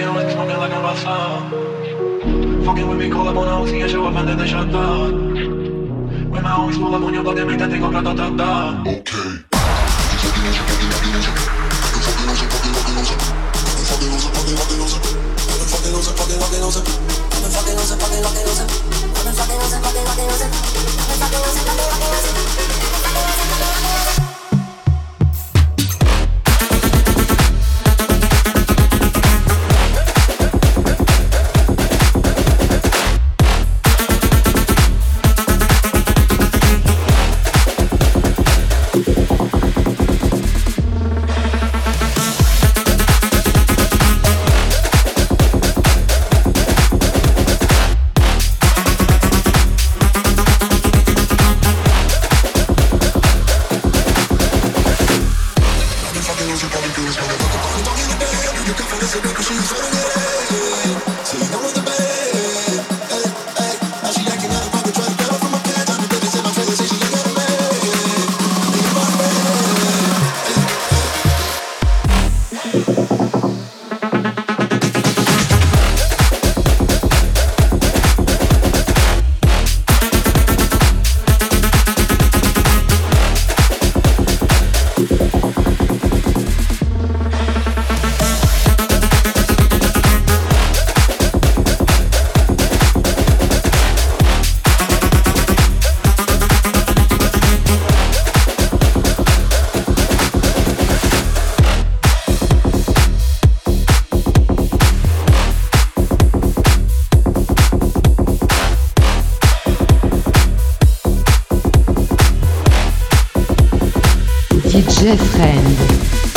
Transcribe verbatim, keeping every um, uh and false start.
always be smoking like I'm outside. Fucking with me, call up on the O C and show up and then they shut down. When my homies pull up on your block, they make that thing go grata-ta-ta. Okay. D J Friend.